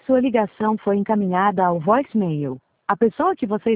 Sua ligação foi encaminhada ao voicemail. A pessoa que você